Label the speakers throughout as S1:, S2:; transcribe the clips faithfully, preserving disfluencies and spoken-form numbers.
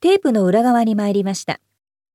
S1: テープの裏側に参りました。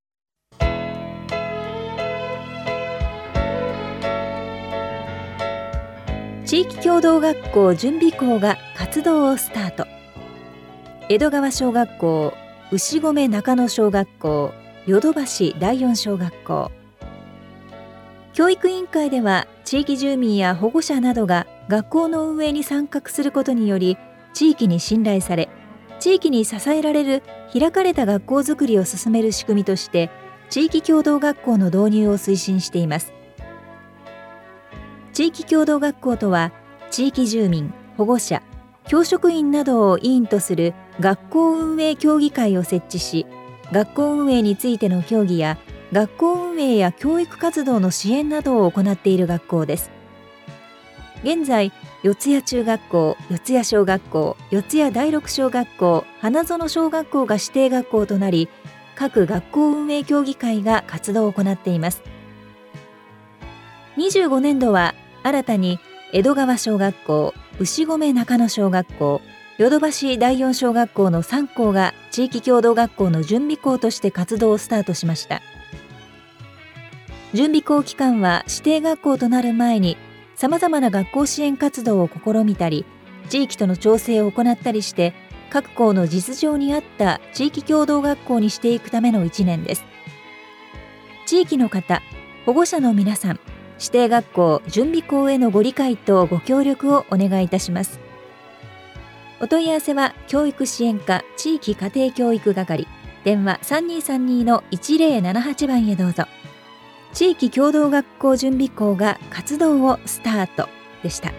S1: 地域協同学校準備校が活動をスタート。江戸川小学校、牛込中野小学校、淀橋第四小学校。教育委員会では地域住民や保護者などが学校の運営に参画することにより、地域に信頼され、地域に支えられる開かれた学校づくりを進める仕組みとして地域協同学校の導入を推進しています。地域協同学校とは、地域住民、保護者、教職員などを委員とする学校運営協議会を設置し、学校運営についての協議や学校運営や教育活動の支援などを行っている学校です。現在、四谷中学校、四谷小学校、四谷第六小学校、花園小学校が指定学校となり、各学校運営協議会が活動を行っています。にじゅうごねんどは新たに江戸川小学校、牛込中野小学校、淀橋第四小学校のさん校が地域協同学校の準備校として活動をスタートしました。準備校期間は指定学校となる前にさまざまな学校支援活動を試みたり、地域との調整を行ったりして、各校の実情に合った地域協同学校にしていくためのいちねんです。地域の方、保護者の皆さん、指定学校準備校へのご理解とご協力をお願いいたします。お問い合わせは教育支援課地域家庭教育係、電話 さんにーさんに のいちぜろななはち 番へどうぞ。地域協同学校準備校が活動をスタートでした。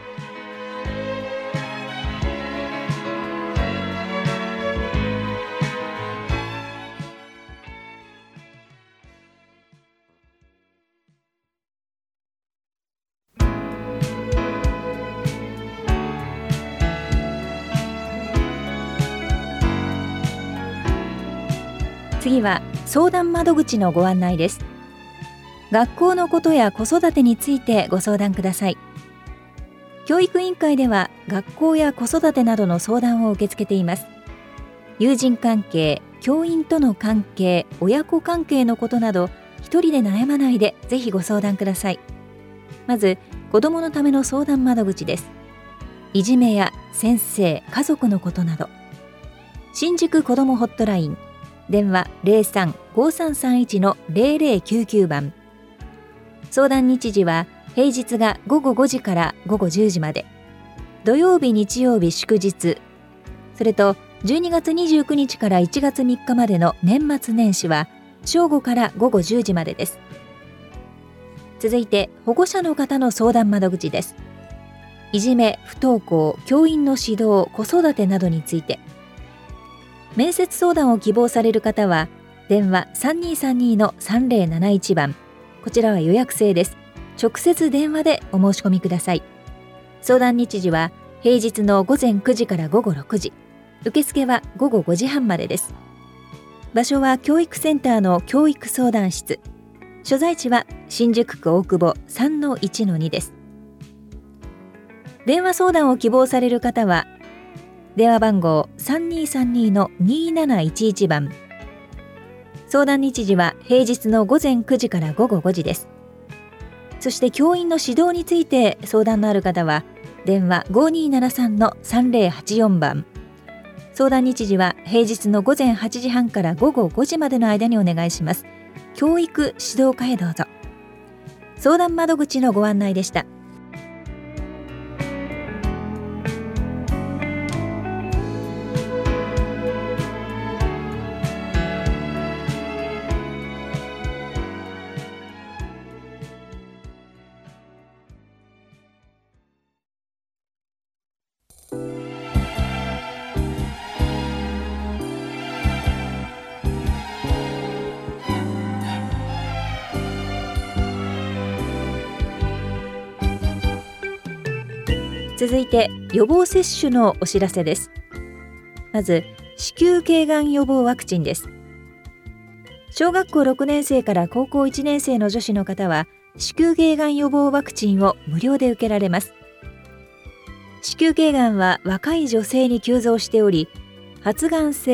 S1: 次は相談窓口のご案内です。学校のことや子育てについてご相談ください。教育委員会では学校や子育てなどの相談を受け付けています。友人関係、教員との関係、親子関係のことなど、一人で悩まないでぜひご相談ください。まず、子どものための相談窓口です。いじめや先生、家族のことなど。新宿子どもホットライン、電話 ゼロさん ごさんさんいち のゼロゼロきゅうきゅう 番。相談日時は平日がごごごじからごごじゅうじまで、土曜日日曜日祝日、それとじゅうにがつにじゅうくにちからいちがつみっかまでの年末年始は正午からごごじゅうじまでです。続いて保護者の方の相談窓口です。いじめ、不登校、教員の指導、子育てなどについて。面接相談を希望される方は電話 さんにーさんに のさんぜろなないち 番、こちらは予約制です。直接電話でお申し込みください。相談日時は平日のごぜんくじからごごろくじ、受付はごごごじはんまでです。場所は教育センターの教育相談室、所在地は新宿区大久保 さんのいちのに です。電話相談を希望される方は電話番号 さんにーさんに のにーなないちいち 番。相談日時は平日のごぜんくじからごごごじです。そして教員の指導について相談のある方は電話 ごにーななさん のさんぜろはちよん 番。相談日時は平日のごぜんはちじはんからごごごじまでの間にお願いします。教育指導課へどうぞ。相談窓口のご案内でした。続いて予防接種のお知らせです。まず子宮頸がん予防ワクチンです。小学校ろくねんせいから高校いちねんせいの女子の方は子宮頸がん予防ワクチンを無料で受けられます。子宮頸がんは若い女性に急増しており、発がん性、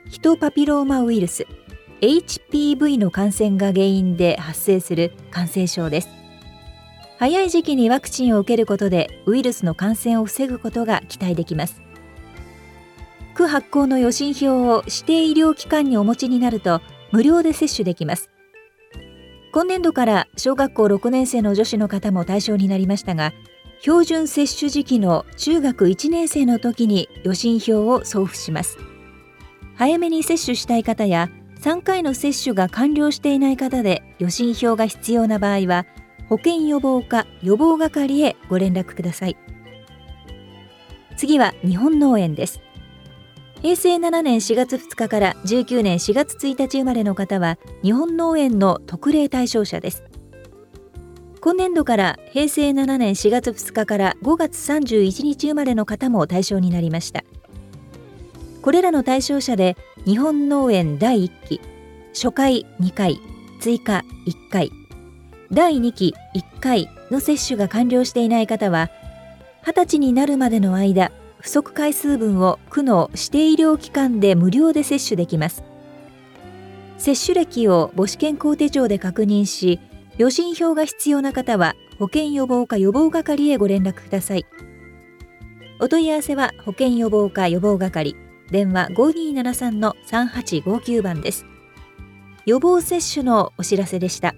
S1: ヒトパピローマウイルス エイチピーブイ の感染が原因で発生する感染症です。早い時期にワクチンを受けることでウイルスの感染を防ぐことが期待できます。区発行の予診票を指定医療機関にお持ちになると無料で接種できます。今年度から小学校ろくねん生の女子の方も対象になりましたが、標準接種時期の中学いちねん生の時に予診票を送付します。早めに接種したい方やさんかいの接種が完了していない方で予診票が必要な場合は、保健予防課予防係へご連絡ください。次は日本脳炎です。へいせいななねんしがつふつかからじゅうきゅうねんしがつついたち生まれの方は日本脳炎の特例対象者です。今年度からへいせいななねんしがつふつかからごがつさんじゅういちにち生まれの方も対象になりました。これらの対象者で日本脳炎だいいっき、初回にかい、追加いっかい、だいにきいっかいの接種が完了していない方は、はたちになるまでの間、不足回数分を区の指定医療機関で無料で接種できます。接種歴を母子健康手帳で確認し、予診票が必要な方は保健予防課予防係へご連絡ください。お問い合わせは保健予防課予防係、電話 ごにーななさんのさんはちごきゅう 番です。予防接種のお知らせでした。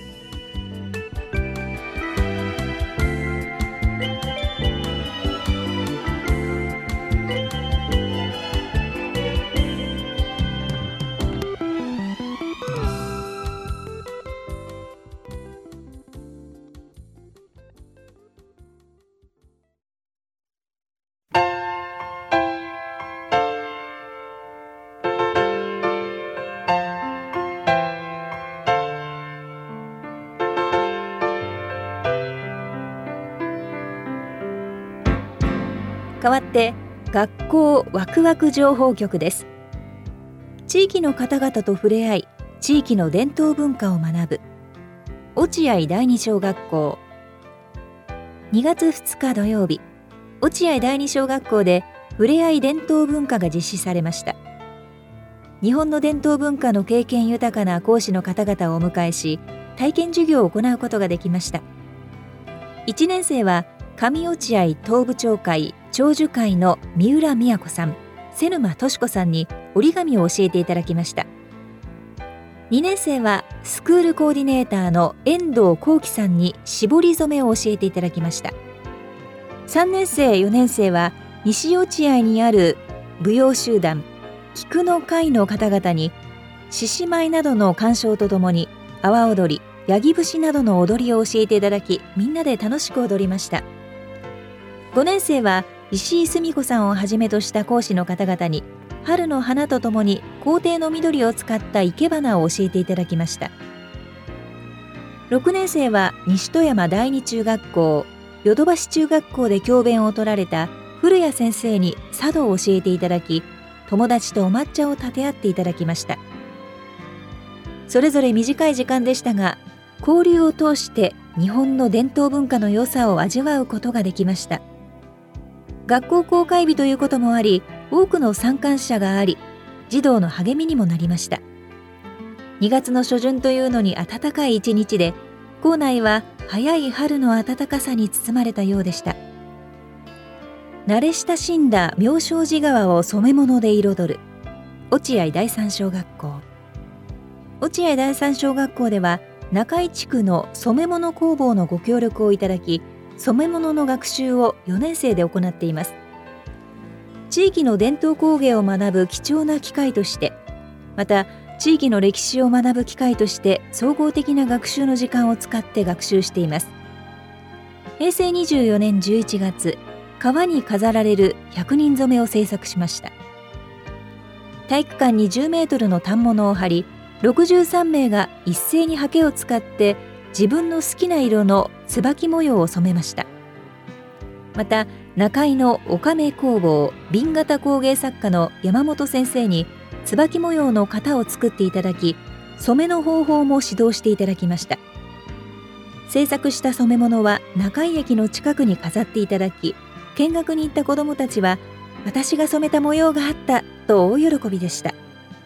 S1: 代わって学校ワクワク情報局です。地域の方々と触れ合い、地域の伝統文化を学ぶ落合第二小学校。にがつふつか土曜日、落合第二小学校で触れ合い伝統文化が実施されました。日本の伝統文化の経験豊かな講師の方々をお迎えし、体験授業を行うことができました。いちねん生は上落合東部町会長寿会の三浦美子さん、瀬沼敏子さんに折り紙を教えていただきました。にねん生はスクールコーディネーターの遠藤幸喜さんに絞り染めを教えていただきました。さんねん生よねん生は西落合にある舞踊集団菊の会の方々に獅子舞などの鑑賞とともに阿波踊り、八木節などの踊りを教えていただき、みんなで楽しく踊りました。ごねん生は石井澄子さんをはじめとした講師の方々に春の花とともに校庭の緑を使った生け花を教えていただきました。ろくねん生は西戸山第二中学校淀橋中学校で教鞭を取られた古谷先生に茶道を教えていただき、友達とお抹茶を立て合っていただきました。それぞれ短い時間でしたが、交流を通して日本の伝統文化の良さを味わうことができました。学校公開日ということもあり、多くの参観者があり、児童の励みにもなりました。にがつの初旬というのに暖かい一日で、校内は早い春の暖かさに包まれたようでした。慣れ親しんだ妙正寺川を染め物で彩る落合第三小学校。落合第三小学校では中井地区の染め物工房のご協力をいただき、染め物の学習をよねん生で行っています。地域の伝統工芸を学ぶ貴重な機会として、また地域の歴史を学ぶ機会として総合的な学習の時間を使って学習しています。へいせいにじゅうよねんじゅういちがつ、川に飾られるひゃくにん染めを制作しました。体育館にじゅうメートルの反物を張り、ろくじゅうさんめいが一斉に刷毛を使って自分の好きな色の椿模様を染めました。また中井のおかめ工房紅型工芸作家の山本先生に椿模様の型を作っていただき、染めの方法も指導していただきました。制作した染め物は中井駅の近くに飾っていただき、見学に行った子どもたちは私が染めた模様があったと大喜びでした。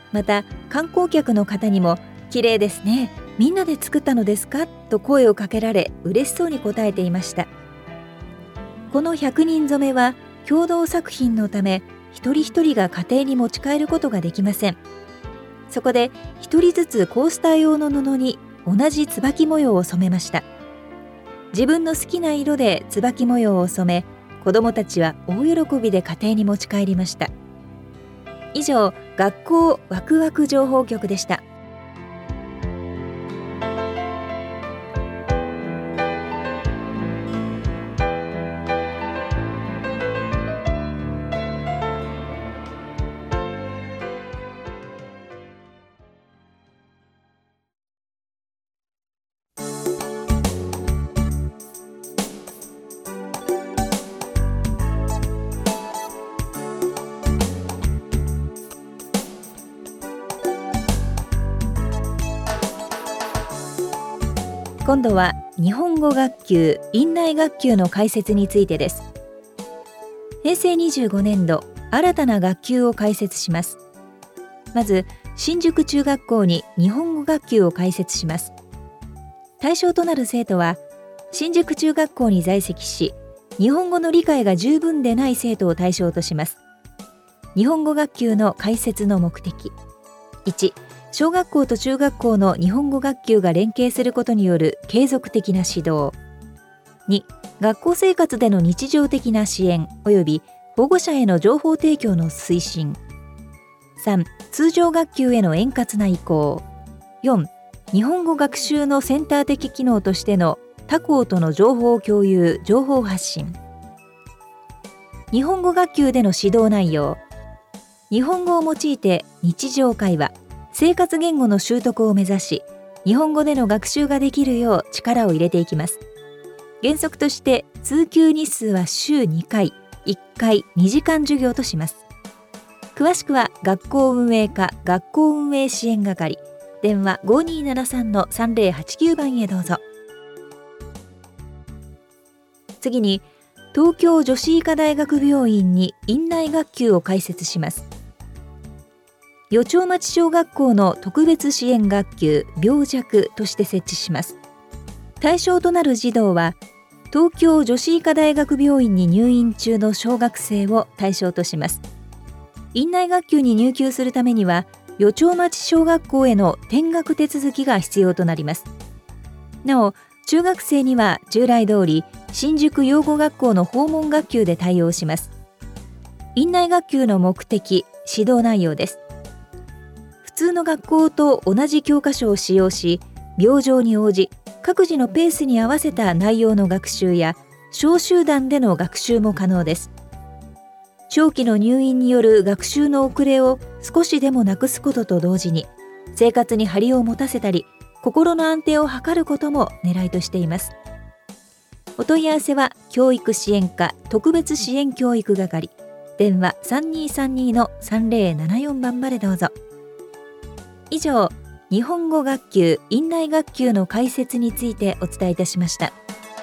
S1: また観光客の方にも綺麗ですね、みんなで作ったのですかと声をかけられ嬉しそうに答えていました。このひゃくにん染めは共同作品のため一人一人が家庭に持ち帰ることができません。そこで一人ずつコースター用の布に同じ椿模様を染めました。自分の好きな色で椿模様を染め、子どもたちは大喜びで家庭に持ち帰りました。以上、学校ワクワク情報局でした。今度は日本語学級・院内学級の開設についてです。へいせいにじゅうごねんど、新たな学級を開設します。まず、新宿中学校に日本語学級を開設します。対象となる生徒は、新宿中学校に在籍し、日本語の理解が十分でない生徒を対象とします。日本語学級の開設の目的。いち、小学校と中学校の日本語学級が連携することによる継続的な指導。に、学校生活での日常的な支援及び保護者への情報提供の推進。さん、通常学級への円滑な移行。よん、日本語学習のセンター的機能としての他校との情報共有・情報発信。日本語学級での指導内容。日本語を用いて日常会話、生活言語の習得を目指し、日本語での学習ができるよう力を入れていきます。原則として通級日数は週にかい、いっかいにじかん授業とします。詳しくは学校運営課学校運営支援係、電話 ごにーななさんのさんぜろはちきゅう 番へどうぞ。次に、東京女子医科大学病院に院内学級を開設します。余町町小学校の特別支援学級病弱として設置します。対象となる児童は、東京女子医科大学病院に入院中の小学生を対象とします。院内学級に入級するためには、余町町小学校への転学手続きが必要となります。なお、中学生には従来通り新宿養護学校の訪問学級で対応します。院内学級の目的・指導内容です。普通の学校と同じ教科書を使用し、病状に応じ各自のペースに合わせた内容の学習や小集団での学習も可能です。長期の入院による学習の遅れを少しでもなくすことと同時に、生活に張りを持たせたり、心の安定を図ることも狙いとしています。お問い合わせは教育支援課特別支援教育係、電話 さんにーさんにーのさんぜろななよん 番までどうぞ。以上、日本語学級・院内学級の開設についてお伝えいたしました。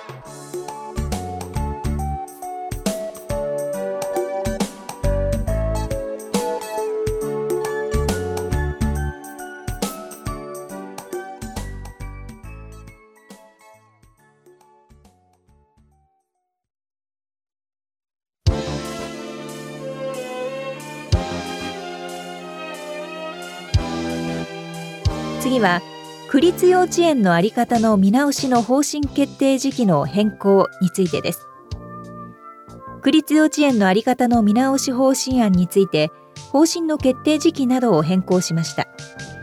S1: 次は、区立幼稚園の在り方の見直しの方針決定時期の変更についてです。区立幼稚園の在り方の見直し方針案について、方針の決定時期などを変更しました。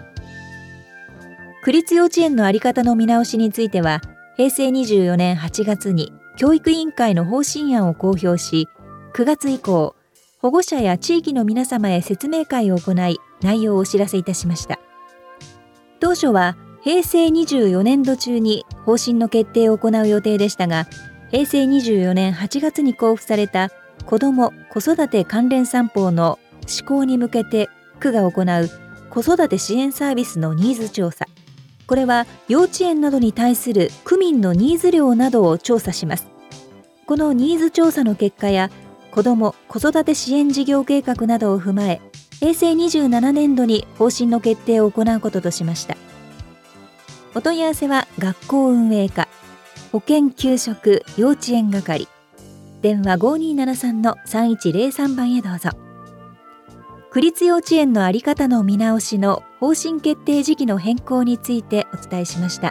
S1: 区立幼稚園の在り方の見直しについては、へいせいにじゅうよねんはちがつに教育委員会の方針案を公表し、くがつ以降、保護者や地域の皆様へ説明会を行い、内容をお知らせいたしました。当初はへいせいにじゅうよねんど中に方針の決定を行う予定でしたが、へいせいにじゅうよねんはちがつに交付された子ども・子育て関連三法の施行に向けて区が行う子育て支援サービスのニーズ調査。これは幼稚園などに対する区民のニーズ量などを調査します。このニーズ調査の結果や子ども・子育て支援事業計画などを踏まえ、 へいせいにじゅうななねんどに方針の決定を行うこととしました。お問い合わせは学校運営課保健給食幼稚園係電話 ごーにーななさんのさんいちゼロさん 番へどうぞ。区立幼稚園の在り方の見直しの方針決定時期の変更についてお伝えしました。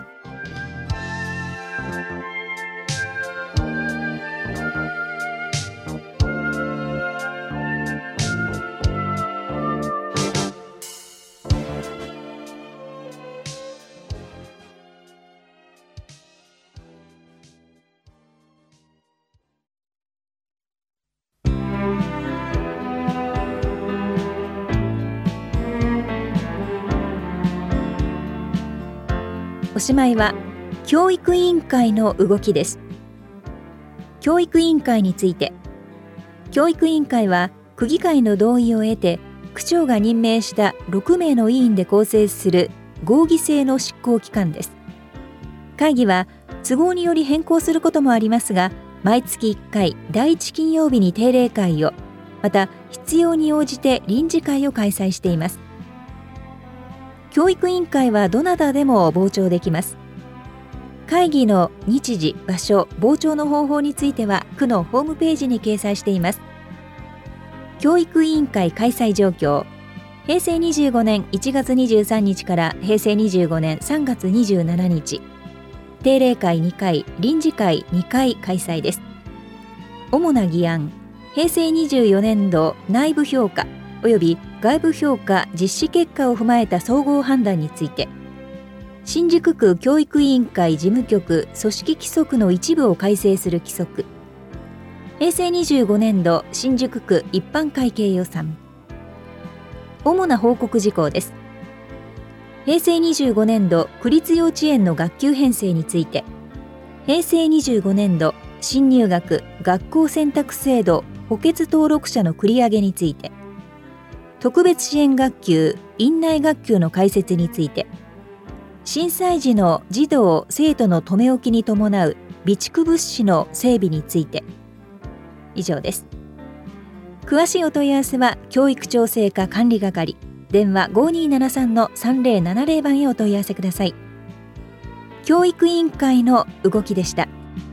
S1: おしまいは教育委員会の動きです。教育委員会について、教育委員会は区議会の同意を得て区長が任命したろくめいの委員で構成する合議制の執行機関です。会議は都合により変更することもありますが、毎月いっかいだいいち金曜日に定例会を、また必要に応じて臨時会を開催しています。教育委員会はどなたでも傍聴できます。会議の日時、場所、傍聴の方法については区のホームページに掲載しています。教育委員会開催状況、へいせいにじゅうごねんいちがつにじゅうさんにちからへいせいにじゅうごねんさんがつにじゅうしちにち、定例会にかい、臨時会にかい開催です。主な議案、へいせいにじゅうよねんど内部評価および外部評価実施結果を踏まえた総合判断について、新宿区教育委員会事務局組織規則の一部を改正する規則、へいせいにじゅうごねんど新宿区一般会計予算。主な報告事項です。へいせいにじゅうごねんど区立幼稚園の学級編成について、へいせいにじゅうごねんど新入学学校選択制度補欠登録者の繰り上げについて、特別支援学級院内学級の開設について、震災時の児童生徒の留め置きに伴う備蓄物資の整備について。以上です。詳しいお問い合わせは教育調整課管理係電話 ごーにーななさんのさんぜろななぜろ 番へお問い合わせください。教育委員会の動きでした。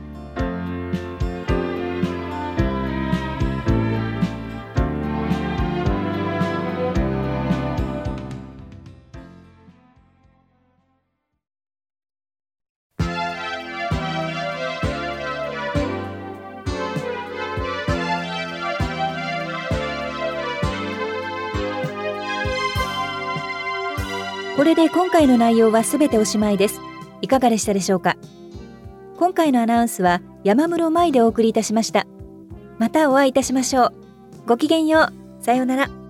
S1: これで今回の内容はすべておしまいです。いかがでしたでしょうか。今回のアナウンスは山室舞でお送りいたしました。またお会いいたしましょう。ごきげんよう。さようなら。